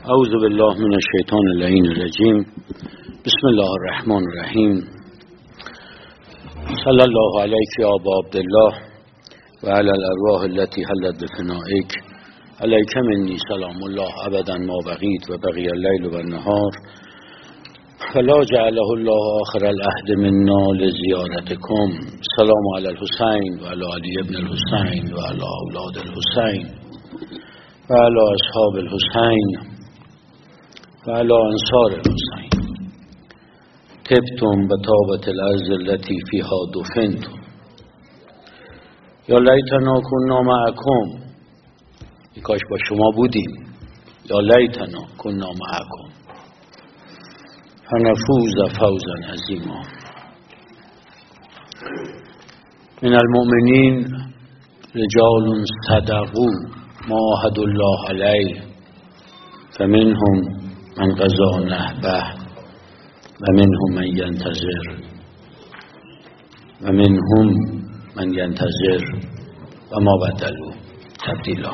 اعوذ بالله من الشیطان اللعین الرجیم. بسم الله الرحمن الرحیم. صلی الله علیک یا ابا عبدالله و علی الارواح التي حلت بفنائک. علیک منی سلام الله ابدا ما بقیت و بقی اللیل و النهار فلا جعله الله آخر العهد منا لزیارتکم. سلام علی الحسین و علی علی ابن الحسین و علی اولاد الحسین و علی اصحاب الحسین و علی انصار الحسین. تبتم بطابت الارض التي فيها دفنتم. یا لیتنا کنا معکم. کاش با شما بودیم. یا لیتنا کنا معکم فنفوز فوزا عظیما. من المؤمنین رجال صدقوا ما عاهدوا الله علیه فمنهم من قضى نحبه و منهم من ینتظر و منهم من ینتظر و ما بدلوا تبدیلا.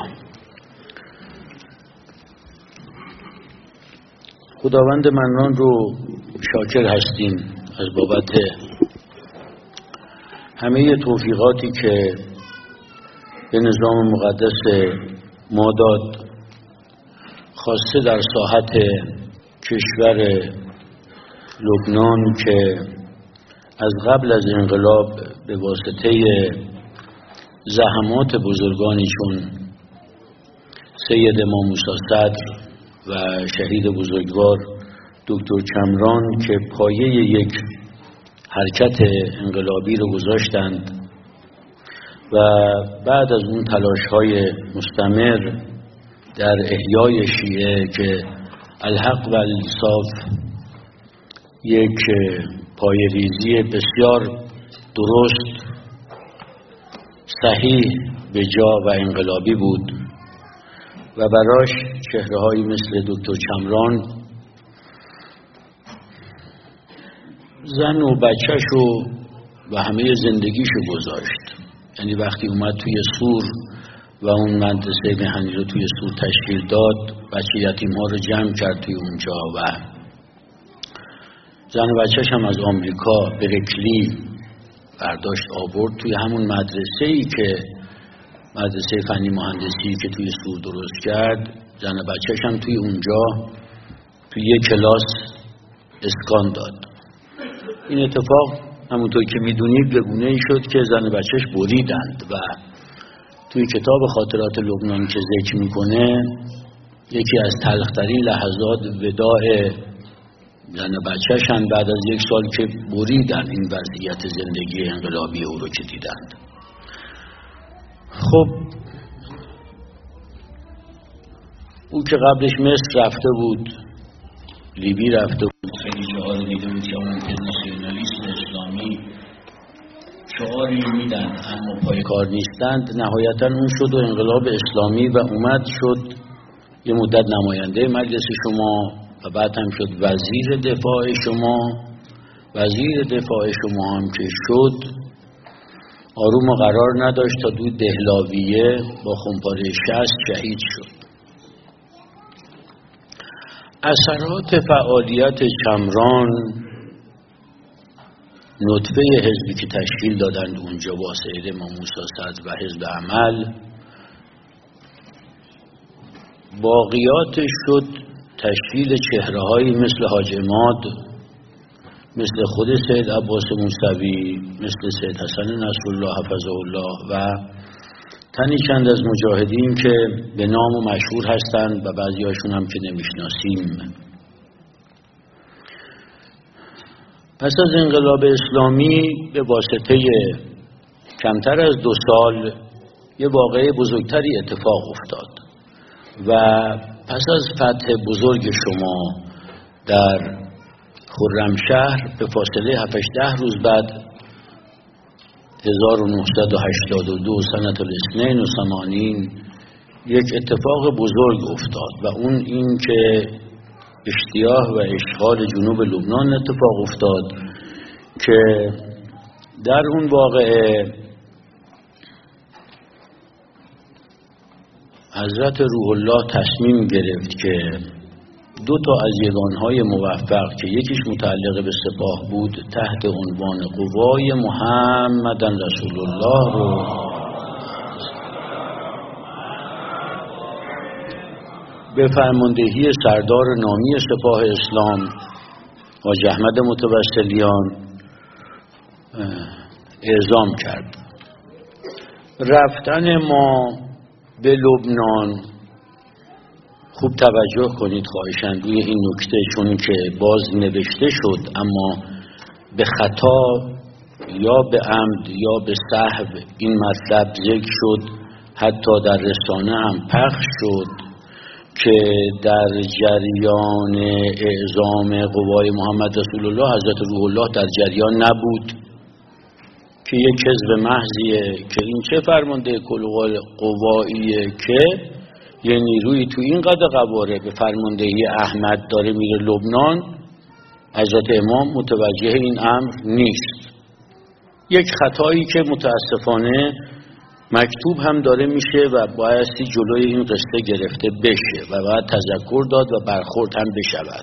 خداوند منان رو شاکر هستیم از بابت همه توفیقاتی که به نظام مقدس ما داد، خاصه در ساحت کشور لبنان که از قبل از انقلاب به واسطه زحمات بزرگانی چون سید امام موسی صدر و شهید بزرگوار دکتر کمران که پایه یک حرکت انقلابی رو گذاشتند و بعد از اون تلاش‌های مستمر در احیای شیعه که الحق و الانصاف یک پایه‌ریزی بسیار درست، صحیح، به جا و انقلابی بود و براش چهره‌هایی مثل دکتر کمران زن و بچه‌شو و همه زندگیشو گذاشت. یعنی وقتی اومد توی سور و اون مدرسه مهنی رو توی سور تشکیل داد، بچه یتیم‌ها رو جمع کرد توی اونجا و زن و بچه‌ش هم از آمریکا برکلی برداشت آورد توی همون مدرسه‌ای که مدرسه فنی مهندسی که توی سور درست کرد. زن و بچه‌ش هم توی اونجا توی یک کلاس اسکان داد. این اتفاق همونطور که میدونید به گونه‌ای شد که زن و بچه‌ش بریدند و توی کتاب خاطرات لبنان که ذکر میکنه یکی از تلخترین لحظات وداع زن و بچه‌ش هم بعد از یک سال که بریدن این وضعیت زندگی انقلابی او رو که دیدند. خب او که قبلش مصر رفته بود، لیبی رفته بود، خیلی شعار دیده بود که اون انترناسیونالیسم اسلامی شعاری میدن اما پای کار نیستند. نهایتا اون شد و انقلاب اسلامی و اومد شد یه مدت نماینده مجلس شما و بعد هم شد وزیر دفاع شما. وزیر دفاع شما هم که شد آروم و قرار نداشت تا دو دهلاویه با خمپاره 60 شهید شد. اثرات فعالیت کمران، نطفه حزبی که تشکیل دادند اونجا با سید امام موسی صدر و حزب عمل، باقیاتش شد تشکیل چهره‌هایی مثل حاج عماد، مثل خود سید عباس موسوی، مثل سید حسن نصرالله حفظه الله و تنی چند از مجاهدین که به نام و مشهور هستند و بعضی هاشون هم که نمیشناسیم. پس از انقلاب اسلامی به واسطه کمتر از 2 سال یه واقعه بزرگتری اتفاق افتاد و پس از فتح بزرگ شما در خرمشهر به فاصله 7-10 روز بعد 1982 سنة الاثنین و 80 یک اتفاق بزرگ افتاد و اون این که اجتیاح و اشغال جنوب لبنان اتفاق افتاد که در اون واقعه حضرت روح الله تصمیم گرفت که 2 تا از یگانهای موفق که یکیش متعلق به سپاه بود تحت عنوان قوای محمدن رسول الله رو به فرماندهی سردار نامی سپاه اسلام حاج احمد متوسلیان اعزام کرد. رفتن ما به لبنان، خوب توجه کنید خواهشاً روی این نکته، چون که باز نوشته شد اما به خطا یا به عمد یا به سهو این مطلب ذکر شد، حتی در رسانه هم پخش شد که در جریان اعزام قوای محمد رسول الله حضرت روح الله در جریان نبود، که یک کذب محضیه که این چه فرمانده کل قواییه که یه نیروی تو این قدر قواره به فرماندهی احمد داره میره لبنان. حضرت امام متوجه این امر نیست. یک خطایی که متاسفانه مکتوب هم داره میشه و بایستی جلوی این قصه گرفته بشه و باید تذکر داد و برخورد هم بشود.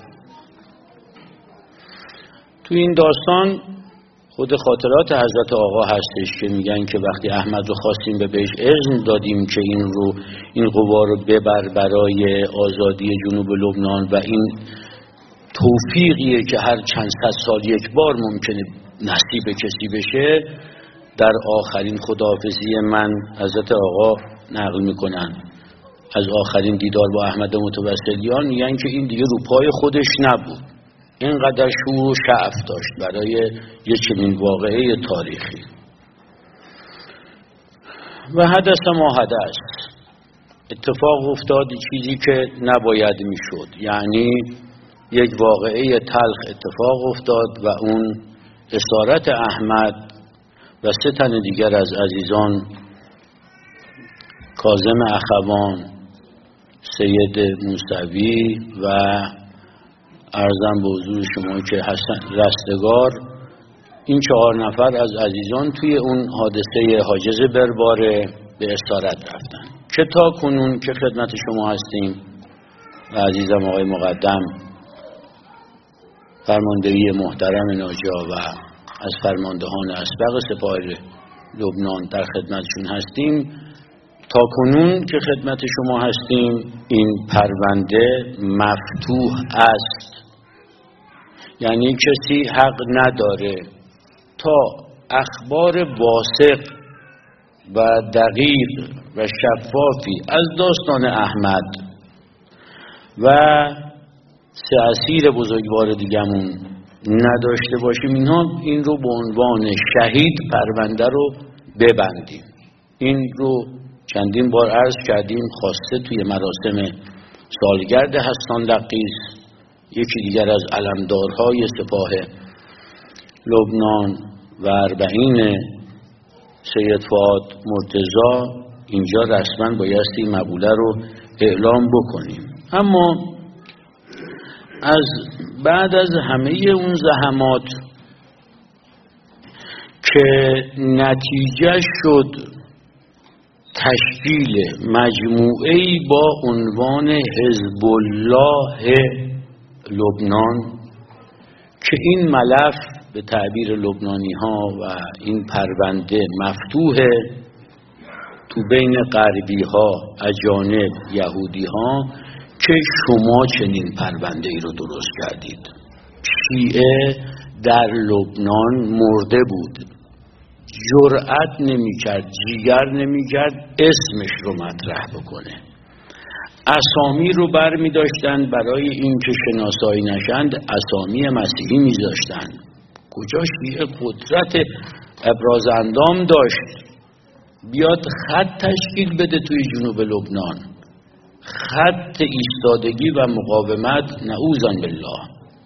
تو این داستان خود خاطرات حضرت آقا هستش که میگن که وقتی احمد رو خواستیم به بهش اذن دادیم که این قوا رو ببر برای آزادی جنوب لبنان و این توفیقیه که هر چند صد سال یک بار ممکنه نصیب کسی بشه، در آخرین خداحافظی من حضرت آقا نقل میکنن از آخرین دیدار با احمد متوسلیان، میگن که این دیگه رو پای خودش نبود، اینقدر شور و شعف داشت برای یک چنین واقعه تاریخی. و حدث ما حدث، اتفاق افتاد چیزی که نباید میشد، یعنی یک واقعه تلخ اتفاق افتاد و اون اسارت احمد و 3 تن دیگر از عزیزان، کاظم اخوان، سید موسوی و عرضم به حضور شما که حسن رستگار، این 4 نفر از عزیزان توی اون حادثه حاجز برباره به اسارت رفتن که تا کنون که خدمت شما هستیم و عزیزم آقای مقدم فرماندهی محترم ناجا و از فرماندهان اسبق سپاه لبنان در خدمتشون هستیم، تا کنون که خدمت شما هستیم این پرونده مفتوح است، یعنی کسی حق نداره تا اخبار واثق و دقیق و شفافی از داستان احمد و 3 اسیر بزرگوار دیگمون نداشته باشیم، این رو به عنوان شهید پرونده رو ببندیم. این رو چندین بار عرض کردیم، خواسته توی مراسم سالگرد حسان دقیس، یکی دیگر از علمدارهای سپاه لبنان و 40 سید فؤاد مرتضی، اینجا رسما بایستی مقوله رو اعلام بکنیم. اما بعد از همه اون زحمات که نتیجه شد تشکیل مجموعه‌ای با عنوان حزب الله لبنان، که این ملف به تعبیر لبنانی ها و این پرونده مفتوحه تو بین غربی ها، اجانب، یهودی ها، که شما چنین پرونده ای رو درست کردید. شیعه در لبنان مرده بود، جرأت نمی کرد، جیگر نمی کرد اسمش رو مطرح بکنه. اسامی رو بر می داشتن برای این که شناسایی نشند، اسامی مسیحی می داشتن. کجا شیعه قدرت ابراز اندام داشت بیاد خط تشکیل بده توی جنوب لبنان، خط ایستادگی و مقاومت، نعوذ بالله.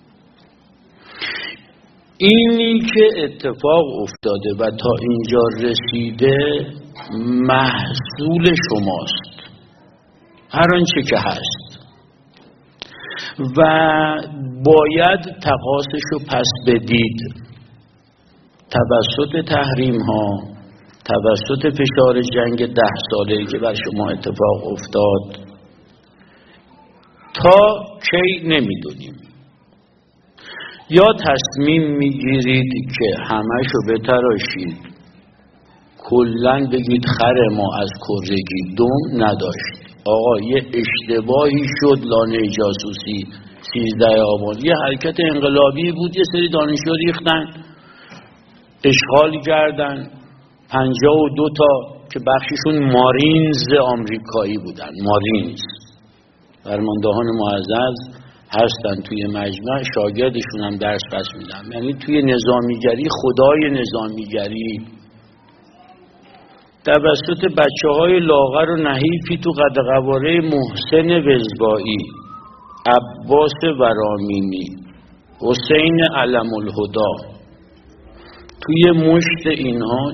اینی که اتفاق افتاده و تا اینجا رسیده محصول شماست، هر آنچه که هست، و باید تقاصش رو پس بدید توسط تحریم ها، توسط فشار جنگ 10 ساله‌ای که بر شما اتفاق افتاد، تا کی نمیدونیم. یا تصمیم میگیرید که همشو بتراشید، کلن بگید خر ما از کرگی دم نداشت. آقا یه اشتباهی شد، لانه جاسوسی 13 آبان یه حرکت انقلابی بود، یه سری دانشجو ریختن اشغال کردن، 52 تا که بخششون مارینز آمریکایی بودن. مارینز فرماندهان معزز هستن توی مجمع، شاگردشون هم درس پس میدن. یعنی توی نظامیگری، خدای نظامیگری توسط بچه‌های لاغر و نحیفی تو قدقواره محسن وزبایی، عباس ورامینی، حسین علم الهدا، توی مشت اینها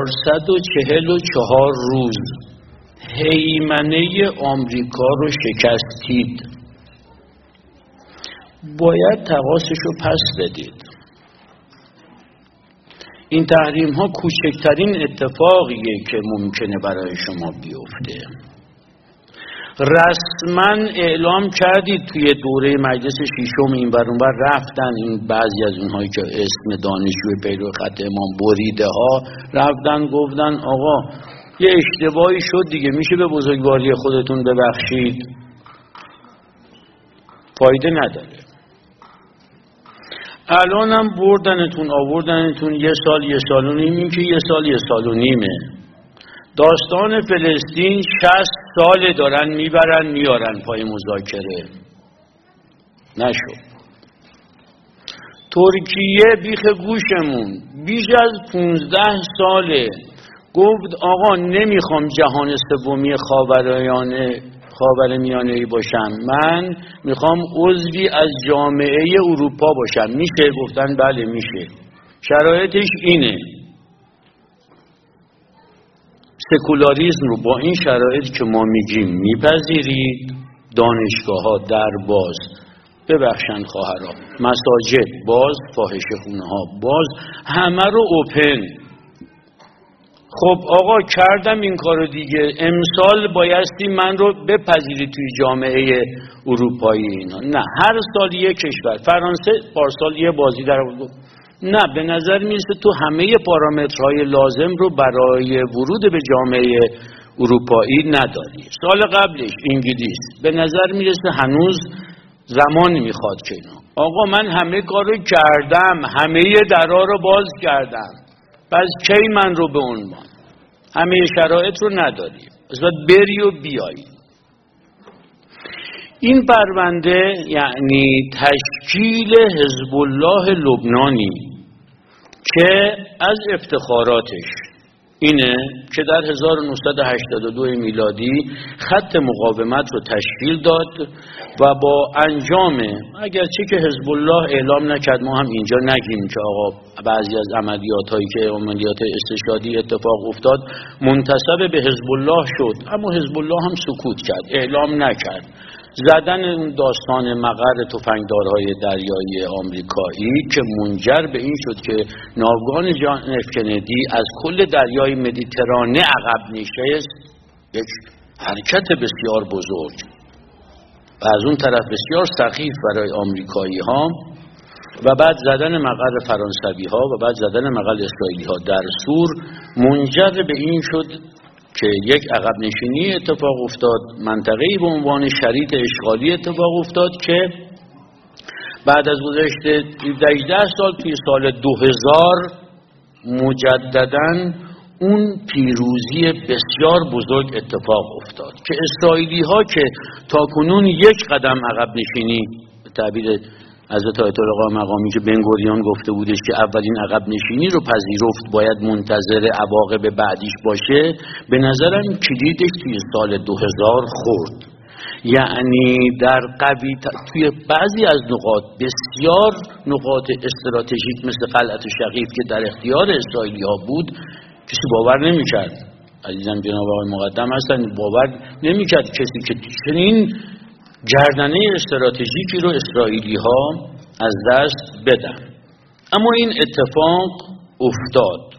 444 روز هیمنه آمریکا رو شکستید. باید تقاصش رو پس بدید. این تحریم ها کوچکترین اتفاقیه که ممکنه برای شما بیفته. رسما اعلام کردید توی دوره مجلس ششم این بر اون بر رفتن، این بعضی از اونهایی که اسم دانشجوی پیرو خط امام بریده ها رفتن گفتن آقا یه اشتباهی شد دیگه، میشه به بزرگواری خودتون ببخشید. فایده نداره. الان هم بردنتون آوردنتون یه سال و نیم، این که یه سال و نیمه. داستان فلسطین 60 سال دارن میبرن میارن پای مذاکره، نشد. ترکیه بیخ گوشمون بیش از 15 ساله گفت آقا نمیخوام جهان سومی خاورمیانه‌ای باشم، من میخوام عضوی از جامعه اروپا باشم. میشه؟ گفتن بله میشه. شرایطش اینه. سکولاریسم رو با این شرایط که ما میگیم میپذیرید، دانشگاه ها در باز، ببخشن خواهرها، مساجد باز، فاحشه‌خونه ها باز، همه رو اوپن. خب آقا کردم این کارو دیگه، امسال بایستی من رو بپذیرید توی جامعه اروپایی اینا. نه، هر سال یک کشور. فرانسه پارسال یه بازی در آورد. نه، به نظر میرسه تو همه پارامترهای لازم رو برای ورود به جامعه اروپایی نداری. سال قبلش انگلیس، به نظر میرسه هنوز زمان میخواد که اینا. آقا من همه کارو کردم، همه درها رو باز کردم، پس کی من رو به عنوان؟ همه شرایط رو نداری، از باید بری و بیایی. این پرونده یعنی تشکیل حزب الله لبنانی که از افتخاراتش اینه که در 1982 میلادی خط مقاومت رو تشکیل داد و با انجام، اگرچه که حزب الله اعلام نکرد، ما هم اینجا نگیم که آقا بعضی از عملیاتایی که عملیات استشهادی اتفاق افتاد منتسب به حزب الله شد، اما حزب الله هم سکوت کرد، اعلام نکرد. زدن اون داستان مقر تفنگدارهای دریایی آمریکایی که منجر به این شد که ناوگان جان اف کندی از کل دریای مدیترانه عقب نشست، یک حرکت بسیار بزرگ و از اون طرف بسیار سخیف برای آمریکایی ها، و بعد زدن مقر فرانسوی ها و بعد زدن مقر اسرائیلی ها در سور منجر به این شد که یک عقب نشینی اتفاق افتاد، منطقه‌ای به عنوان شریط اشغالی اتفاق افتاد که بعد از گذشت 18 سال توی سال 2000 مجدداً اون پیروزی بسیار بزرگ اتفاق افتاد که اسرائیلی ها که تاکنون یک قدم عقب نشینی، به تعبیر حضرت آیت الله مقامی که بن گوریون گفته بودش که اولین عقب نشینی رو پذیرفت باید منتظر عواقب بعدیش باشه، به نظرم کلیدش توی سال 2000 خورد. یعنی در توی بعضی از نقاط، بسیار نقاط استراتژیک مثل قلعه شقیق که در اختیار اسرائیلی ها بود، کسی باور نمی‌کرد. عزیزان جناب آقای مقدم هستن، باور نمی‌کرد کسی که چنین گردنه استراتژیکی رو اسرائیلی ها از دست بدن. اما این اتفاق افتاد.